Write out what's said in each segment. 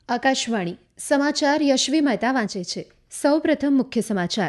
આકાશવાણી સમાચાર યશવી મહેતા વાંચે છે. સૌપ્રથમ મુખ્ય સમાચાર.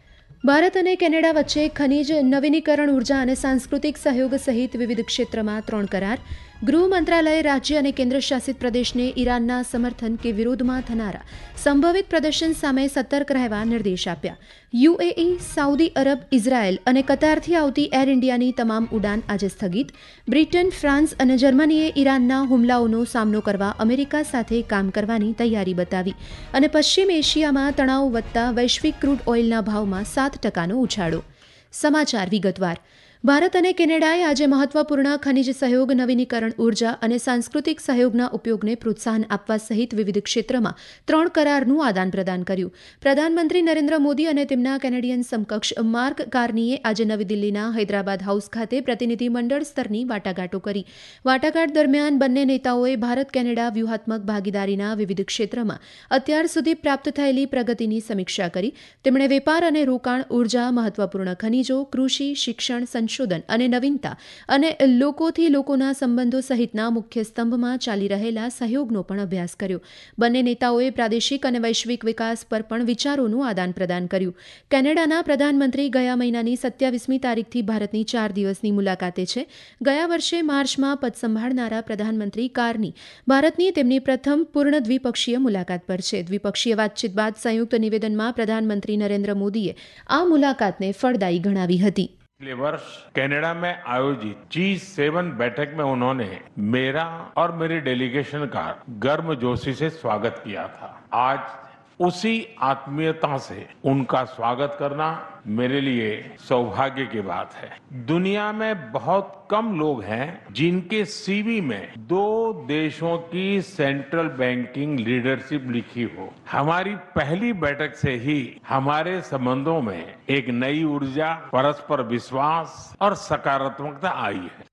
ભારત અને કેનેડા વચ્ચે ખનીજ, નવીનીકરણ ઉર્જા અને સાંસ્કૃતિક સહયોગ સહિત વિવિધ ક્ષેત્રમાં 3 કરાર. ગૃહ મંત્રાલયે રાજ્ય અને કેન્દ્રશાસિત પ્રદેશને ઈરાનના સમર્થન કે વિરોધમાં થનારા સંભવિત પ્રદર્શન સામે સતર્ક રહેવા નિર્દેશ આપ્યા. યુએઈ, સાઉદી અરબ, ઇઝરાયલ અને કતારથી આવતી એર ઇન્ડિયાની તમામ ઉડાન આજે સ્થગિત. બ્રિટન, ફ્રાન્સ અને જર્મનીએ ઈરાનના હુમલાઓનો સામનો કરવા અમેરિકા સાથે કામ કરવાની તૈયારી બતાવી. અને પશ્ચિમ એશિયામાં તણાવ વધતા વૈશ્વિક ક્રૂડ ઓઇલના ભાવમાં 7% ઉછાળો. સમાચાર વિગતવાર. ભારત અને કેનેડાએ આજે મહત્વપૂર્ણ ખનીજ સહયોગ, નવીનીકરણ ઉર્જા અને સાંસ્કૃતિક સહયોગના ઉપયોગને પ્રોત્સાહન આપવા સહિત વિવિધ ક્ષેત્રમાં 3 કરારનું આદાન પ્રદાન કર્યું. પ્રધાનમંત્રી નરેન્દ્ર મોદી અને તેમના કેનેડિયન સમકક્ષ માર્ક કાર્નીએ આજે નવી દિલ્હીના હૈદરાબાદ હાઉસ ખાતે પ્રતિનિધિમંડળ સ્તરની વાટાઘાટો કરી. વાટાઘાટ દરમિયાન બંને નેતાઓએ ભારત કેનેડા વ્યૂહાત્મક ભાગીદારીના વિવિધ ક્ષેત્રમાં અત્યાર સુધી પ્રાપ્ત થયેલી પ્રગતિની સમીક્ષા કરી. તેમણે વેપાર અને રોકાણ, ઉર્જા, મહત્વપૂર્ણ ખનીજો, કૃષિ, શિક્ષણ, સંશોધન અને નવીનતા અને લોકોથી લોકોના સંબંધો સહિતના મુખ્ય સ્તંભમાં ચાલી રહેલા સહયોગનો પણ અભ્યાસ કર્યો. બંને નેતાઓએ પ્રાદેશિક અને વૈશ્વિક વિકાસ પર પણ વિચારોનું આદાન પ્રદાન કર્યું. કેનેડાના પ્રધાનમંત્રી ગયા મહિનાની 27મી તારીખથી ભારતની 4 દિવસની મુલાકાતે છે. ગયા વર્ષે માર્ચમાં પદ સંભાળનારા પ્રધાનમંત્રી કાર્ની ભારતની તેમની પ્રથમ પૂર્ણ દ્વિપક્ષીય મુલાકાત પર છે. દ્વિપક્ષીય વાતચીત બાદ સંયુક્ત નિવેદનમાં પ્રધાનમંત્રી નરેન્દ્ર મોદીએ આ મુલાકાતને ફળદાયી ગણાવી હતી. पिछले वर्ष कनाडा में आयोजित G7 बैठक में उन्होंने मेरा और मेरी डेलीगेशन का गर्मजोशी से स्वागत किया था. आज उसी आत्मीयता से उनका स्वागत करना मेरे लिए सौभाग्य की बात है. दुनिया में बहुत कम लोग हैं जिनके सीवी में 2 देशों की सेंट्रल बैंकिंग लीडरशिप लिखी हो. हमारी पहली बैठक से ही हमारे संबंधों में एक नई ऊर्जा, परस्पर विश्वास और सकारात्मकता आई है.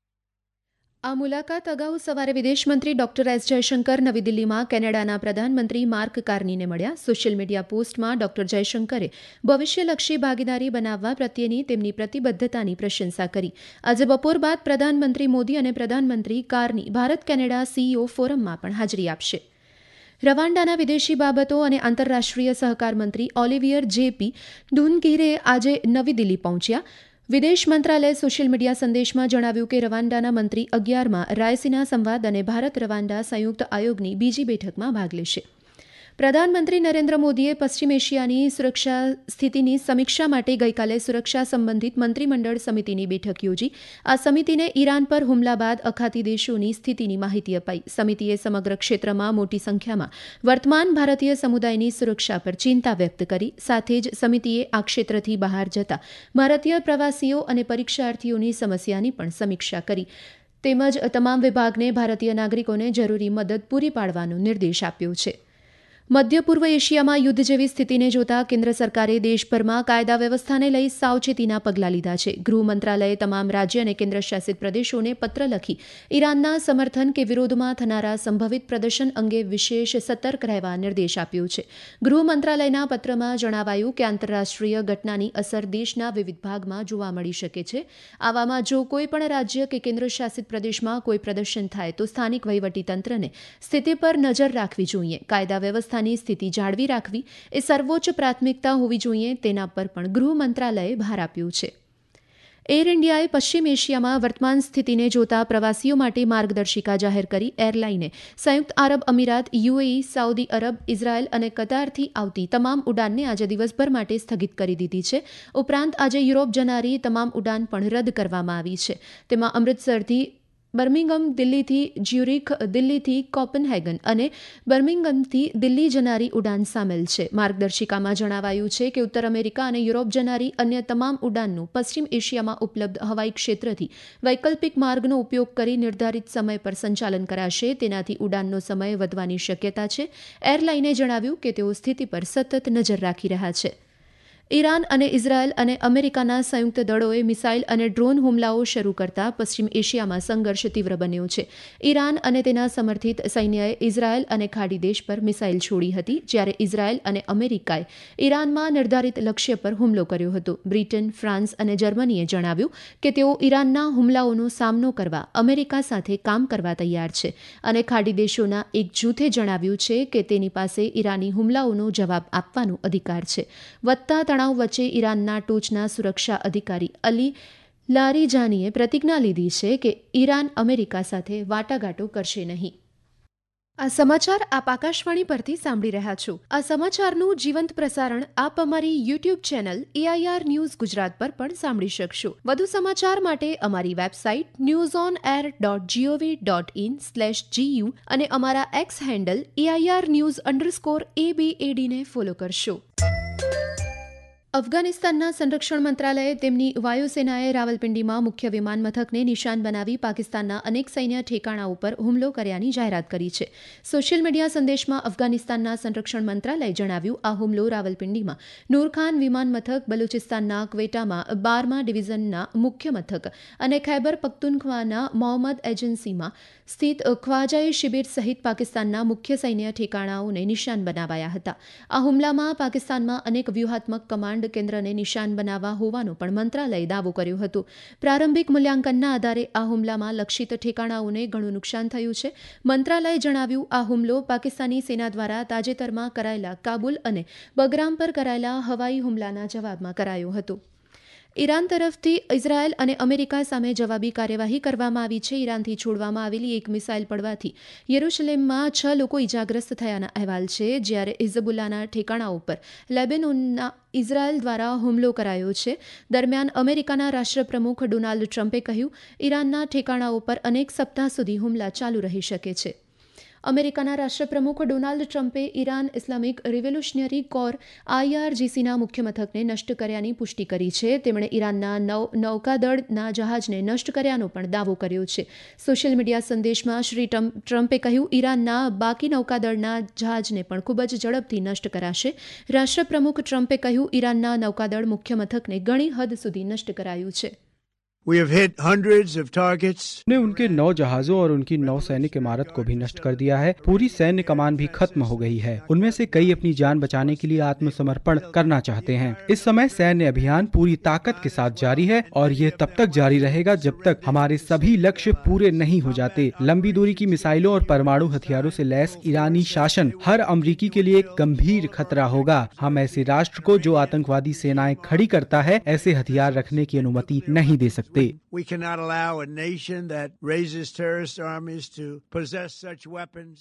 આ મુલાકાત અગાઉ સવારે વિદેશમંત્રી ડોક્ટર એસ જયશંકર નવી દિલ્હીમાં કેનેડાના પ્રધાનમંત્રી માર્ક કાર્નીને મળ્યા. સોશિયલ મીડિયા પોસ્ટમાં ડોક્ટર જયશંકરે ભવિષ્યલક્ષી ભાગીદારી બનાવવા પ્રત્યેની તેમની પ્રતિબદ્ધતાની પ્રશંસા કરી. આજે બપોર બાદ પ્રધાનમંત્રી મોદી અને પ્રધાનમંત્રી કાર્ની ભારત કેનેડા સીઈઓ ફોરમમાં પણ હાજરી આપશે. રવાંડાના વિદેશી બાબતો અને આંતરરાષ્ટ્રીય સહકાર મંત્રી ઓલિવિયર જેપી ડુનગીરે આજે નવી દિલ્હી પહોંચ્યા. વિદેશ મંત્રાલયે સોશિયલ મીડિયા સંદેશમાં જણાવ્યું કે રવાંડાના મંત્રી 11મા રાયસીના સંવાદ અને ભારત રવાંડા સંયુક્ત આયોગની બીજી બેઠકમાં ભાગ લેશે. પ્રધાનમંત્રી નરેન્દ્ર મોદીએ પશ્ચિમ એશિયાની સુરક્ષા સ્થિતિની સમીક્ષા માટે ગઈકાલે સુરક્ષા સંબંધિત મંત્રીમંડળ સમિતિની બેઠક યોજી. આ સમિતિને ઈરાન પર હુમલા બાદ અખાતી દેશોની સ્થિતિની માહિતી અપાઈ. સમિતિએ સમગ્ર ક્ષેત્રમાં મોટી સંખ્યામાં વર્તમાન ભારતીય સમુદાયની સુરક્ષા પર ચિંતા વ્યક્ત કરી. સાથે જ સમિતિએ આ ક્ષેત્રથી બહાર જતા ભારતીય પ્રવાસીઓ અને પરીક્ષાર્થીઓની સમસ્યાની પણ સમીક્ષા કરી. તેમજ તમામ વિભાગને ભારતીય નાગરિકોને જરૂરી મદદ પૂરી પાડવાનો નિર્દેશ આપ્યો છે. મધ્ય પૂર્વ એશિયામાં યુદ્ધ જેવી સ્થિતિને જોતા કેન્દ્ર સરકારે દેશભરમાં કાયદા વ્યવસ્થાને લઈ સાવચેતીના પગલાં લીધા છે. ગૃહ મંત્રાલયે તમામ રાજ્ય અને કેન્દ્રશાસિત પ્રદેશોને પત્ર લખી ઈરાનના સમર્થન કે વિરોધમાં થનારા સંભવિત પ્રદર્શન અંગે વિશેષ સતર્ક રહેવા નિર્દેશ આપ્યો છે. ગૃહ મંત્રાલયના પત્રમાં જણાવાયું કે આંતરરાષ્ટ્રીય ઘટનાની અસર દેશના વિવિધ ભાગમાં જોવા મળી શકે છે. આવામાં જો કોઈ પણ રાજ્ય કે કેન્દ્રશાસિત પ્રદેશમાં કોઈ પ્રદર્શન થાય તો સ્થાનિક વહીવટીતંત્રને સ્થિતિ પર નજર રાખવી જોઈએ. કાયદા વ્યવસ્થા સ્થિતિ જાળવી રાખવી એ સર્વોચ્ચ પ્રાથમિકતા હોવી જોઈએ, તેના પર પણ ગૃહ મંત્રાલયે ભાર આપ્યો છે. એર ઇન્ડિયાએ પશ્ચિમ એશિયામાં વર્તમાન સ્થિતિને જોતા પ્રવાસીઓ માટે માર્ગદર્શિકા જાહેર કરી. એરલાઇને સંયુક્ત આરબ અમીરાત, યુએઈ, સાઉદી અરબ, ઇઝરાયલ અને કતારથી આવતી તમામ ઉડાનને આજે દિવસભર માટે સ્થગિત કરી દીધી છે. ઉપરાંત આજે યુરોપ જનારી તમામ ઉડાન પણ રદ કરવામાં આવી છે. તેમાં અમૃતસરથી બર્મિંગમ, દિલ્હીથી જ્યુરિખ, દિલ્હીથી કોપનહેગન અને બર્મિંગમથી દિલ્હી જનારી ઉડાન સામેલ છે. માર્ગદર્શિકામાં જણાવાયું છે કે ઉત્તર અમેરિકા અને યુરોપ જનારી અન્ય તમામ ઉડાનનું પશ્ચિમ એશિયામાં ઉપલબ્ધ હવાઈ ક્ષેત્રથી વૈકલ્પિક માર્ગનો ઉપયોગ કરી નિર્ધારિત સમય પર સંચાલન કરાશે. તેનાથી ઉડાનનો સમય વધવાની શક્યતા છે. એરલાઇને જણાવ્યું કે તેઓ સ્થિતિ પર સતત નજર રાખી રહ્યા છે. ઈરાન અને ઇઝરાયલ અને અમેરિકાના સંયુક્ત દળોએ મિસાઇલ અને ડ્રોન હુમલાઓ શરૂ કરતા પશ્ચિમ એશિયામાં સંઘર્ષ તીવ્ર બન્યો છે. ઈરાન અને તેના સમર્થિત સૈન્યએ ઇઝરાયલ અને ખાડી દેશ પર મિસાઇલ છોડી હતી, જ્યારે ઇઝરાયલ અને અમેરિકાએ ઈરાનમાં નિર્ધારિત લક્ષ્ય પર હુમલો કર્યો હતો. બ્રિટન, ફ્રાન્સ અને જર્મનીએ જણાવ્યું કે તેઓ ઈરાનના હુમલાઓનો સામનો કરવા અમેરિકા સાથે કામ કરવા તૈયાર છે, અને ખાડી દેશોના એક જૂથે જણાવ્યું છે કે તેની પાસે ઈરાની હુમલાઓનો જવાબ આપવાનો અધિકાર છે. વધતા તણાવ વચ્ચે ઈરાનના ટોચના સુરક્ષા અધિકારી અલી લારીજાનીએ પ્રતિજ્ઞા લીધી છે કે ઈરાન અમેરિકા સાથે વાટાઘાટો કરશે નહીં. આ સમાચાર આપ આકાશવાણી પરથી સાંભળી રહ્યા છો. આ સમાચારનું જીવંત પ્રસારણ આપ અમારી YouTube channel AIR news Gujarat પર પણ સાંભળી શકશો. વધુ સમાચાર માટે અમારી વેબસાઇટ newsonair.gov.in/gu અને અમારા એક્સ હેન્ડલ AIR_news_ABAD ને ફોલો કરશો. અફઘાનિસ્તાનના સંરક્ષણ મંત્રાલયે તેમની વાયુસેનાએ રાવલપિંડીમાં મુખ્ય વિમાન મથકને નિશાન બનાવી પાકિસ્તાનના અનેક સૈન્ય ઠેકાણાઓ પર હુમલો કર્યાની જાહેરાત કરી છે. સોશિયલ મીડિયા સંદેશમાં અફઘાનિસ્તાનના સંરક્ષણ મંત્રાલયે જણાવ્યું, આ હુમલો રાવલપિંડીમાં નૂરખાન વિમાન મથક, બલુચિસ્તાનના ક્વેટામાં 12મા ડિવિઝનના મુખ્ય મથક અને ખૈબર પખ્તુનખ્વાના મોહમ્મદ એજન્સીમાં સ્થિત ખ્વાજાઈ શિબિર સહિત પાકિસ્તાનના મુખ્ય સૈન્ય ઠેકાણાઓને નિશાન બનાવાયા હતા. આ હુમલામાં પાકિસ્તાનમાં અનેક વ્યૂહાત્મક કમાન્ડ કેન્દ્રને નિશાન બનાવવા હોવાનો પણ મંત્રાલયે દાવો કર્યો હતો. પ્રારંભિક મૂલ્યાંકનના આધારે આ હુમલામાં લક્ષિત ઠેકાણાઓને ઘણું નુકસાન થયું છે. મંત્રાલયે જણાવ્યું, આ હુમલો પાકિસ્તાની સેના દ્વારા તાજેતરમાં કરાયેલા કાબુલ અને બગરામ પર કરાયેલા હવાઈ હુમલાના જવાબમાં કરાયો હતો. ઈરાન તરફથી ઇઝરાયલ અને અમેરિકા સામે જવાબી કાર્યવાહી કરવામાં આવી છે. ઈરાનથી છોડવામાં આવેલી એક મિસાઇલ પડવાથી યરુશલેમમાં 6 લોકો ઇજાગ્રસ્ત થયાના અહેવાલ છે, જ્યારે હિઝબુલ્લાના ઠેકાણાઓ પર લેબેનોનના ઇઝરાયલ દ્વારા હુમલો કરાયો છે. દરમિયાન અમેરિકાના રાષ્ટ્રપ્રમુખ ડોનાલ્ડ ટ્રમ્પે કહ્યું, ઈરાનના ઠેકાણાઓ પર અનેક સપ્તાહ સુધી હુમલા ચાલુ રહી શકે છે. અમેરિકાના રાષ્ટ્રપ્રમુખ ડોનાલ્ડ ટ્રમ્પે ઈરાન ઇસ્લામિક રિવોલ્યુશનરી કોર IRGCના મુખ્ય મથકને નષ્ટ કર્યાની પુષ્ટિ કરી છે. તેમણે ઈરાનના નૌકાદળના જહાજને નષ્ટ કર્યાનો પણ દાવો કર્યો છે. સોશિયલ મીડિયા સંદેશમાં શ્રી ટ્રમ્પે કહ્યું, ઈરાનના બાકી નૌકાદળના જહાજને પણ ખૂબ જ ઝડપથી નષ્ટ કરાશે. રાષ્ટ્રપ્રમુખ ટ્રમ્પે કહ્યું, ઈરાનના નૌકાદળ મુખ્ય મથકને ઘણી હદ સુધી નષ્ટ કરાયું છે. We have hit hundreds of targets. ने उनके 9 जहाजों और उनकी नौसैनिक इमारत को भी नष्ट कर दिया है. पूरी सैन्य कमान भी खत्म हो गई है. उनमें से कई अपनी जान बचाने के लिए आत्मसमर्पण करना चाहते हैं. इस समय सैन्य अभियान पूरी ताकत के साथ जारी है और ये तब तक जारी रहेगा जब तक हमारे सभी लक्ष्य पूरे नहीं हो जाते. लंबी दूरी की मिसाइलों और परमाणु हथियारों से लैस ईरानी शासन हर अमरीकी के लिए एक गंभीर खतरा होगा. हम ऐसे राष्ट्र को जो आतंकवादी सेनाएं खड़ी करता है, ऐसे हथियार रखने की अनुमति नहीं दे सकते. We cannot allow a nation that raises terrorist armies to possess such weapons.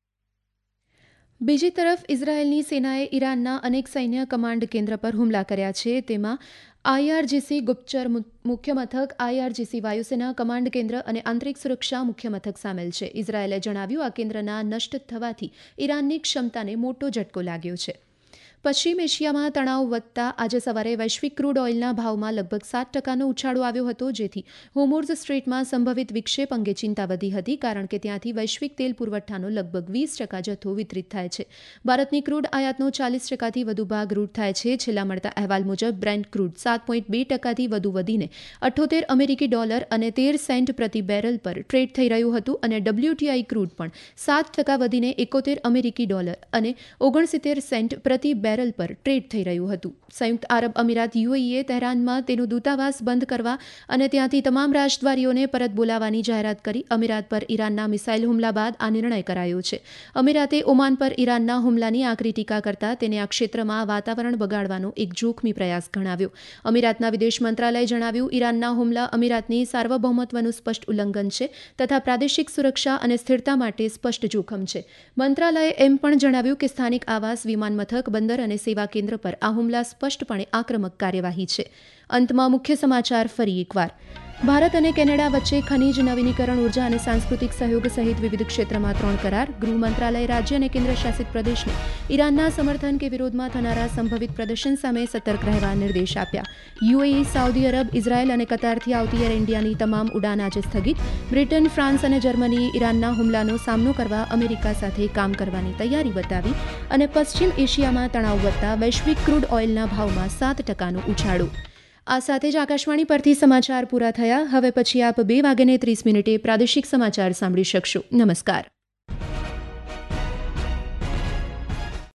બીજી તરફ ઇઝરાયેલની સેનાએ ઈરાનના અનેક સૈન્ય કમાન્ડ કેન્દ્ર પર હુમલા કર્યા છે. તેમાં IRGC ગુપ્તચર મુખ્ય મથક, IRGC વાયુસેના કમાન્ડ કેન્દ્ર અને આંતરિક સુરક્ષા મુખ્ય મથક સામેલ છે. ઇઝરાયેલે જણાવ્યું, આ કેન્દ્રના નષ્ટ થવાથી ઈરાનની ક્ષમતાને મોટો ઝટકો લાગ્યો છે. પશ્ચિમ એશિયામાં તણાવ વધતા આજે સવારે વૈશ્વિક ક્રૂડ ઓઇલના ભાવમાં લગભગ 7% ઉછાળો આવ્યો હતો, જેથી હોર્મુઝ સ્ટ્રેટમાં સંભવિત વિક્ષેપ અંગે ચિંતા વધી હતી, કારણ કે ત્યાંથી વૈશ્વિક તેલ પુરવઠાનો લગભગ 20% જથ્થો વિતરિત થાય છે. ભારતની ક્રૂડ આયાતનો 40%થી વધુ ભાગ રૂટ થાય છે. છેલ્લા મળતા અહેવાલ મુજબ બ્રેન્ટ ક્રૂડ 7.2%થી વધુ વધીને $78 અને 13 સેન્ટ પ્રતિ બેરલ પર ટ્રેડ થઈ રહ્યું હતું, અને WTI ક્રૂડ પણ 7% વધીને $71 અને 69 સેન્ટ પ્રતિ બેરલ પર ટ્રેડ થઈ રહ્યું હતું. સંયુક્ત આરબ અમીરાત UAE તહેરાનમાં તેનું દૂતાવાસ બંધ કરવા અને ત્યાંથી તમામ રાજદ્વારીઓને પરત બોલાવવાની જાહેરાત કરી. અમીરાત પર ઈરાનના મિસાઇલ હુમલા બાદ આ નિર્ણય કરાયો છે. અમીરાતે ઓમાન પર ઈરાનના હુમલાની આકરી ટીકા કરતા તેને આ ક્ષેત્રમાં વાતાવરણ બગાડવાનો એક જોખમી પ્રયાસ ગણાવ્યો. અમીરાતના વિદેશ મંત્રાલયે જણાવ્યું, ઈરાનના હુમલા અમીરાતની સાર્વભૌમત્વનું સ્પષ્ટ ઉલ્લંઘન છે તથા પ્રાદેશિક સુરક્ષા અને સ્થિરતા માટે સ્પષ્ટ જોખમ છે. મંત્રાલયે એમ પણ જણાવ્યું કે સ્થાનિક આવાસ, વિમાન મથક, બંદર અને સેવા કેન્દ્ર પર આ હુમલા સ્પષ્ટપણે આક્રમક કાર્યવાહી છે. અંતમાં મુખ્ય સમાચાર ફરી એકવાર. ભારત અને કેનેડા વચ્ચે ખનીજ, નવીનીકરણ ઉર્જા અને સાંસ્કૃતિક સહયોગ સહિત વિવિધ ક્ષેત્રમાં 3 કરાર. ગૃહ મંત્રાલયે રાજ્ય અને કેન્દ્ર શાસિત પ્રદેશને ઈરાનના સમર્થન કે વિરોધમાં થનારા સંભવિત પ્રદર્શન સામે સતર્ક રહેવા નિર્દેશ આપ્યા. યુએઈ, સાઉદી અરબ, ઇઝરાયલ અને કતારથી આવતી એર ઇન્ડિયાની તમામ ઉડાન આજે સ્થગિત. બ્રિટન, ફ્રાન્સ અને જર્મનીએ ઈરાનના હુમલાનો સામનો કરવા અમેરિકા સાથે કામ કરવાની તૈયારી બતાવી. અને પશ્ચિમ એશિયામાં તણાવ વધતા વૈશ્વિક ક્રૂડ ઓઇલના ભાવમાં 7%નો ઉછાળો. આ સાથે જ આકાશવાણી પરથી સમાચાર પૂરા થયા. હવે પછી આપ 2:30 પ્રાદેશિક સમાચાર સાંભળી શકશો. નમસ્કાર.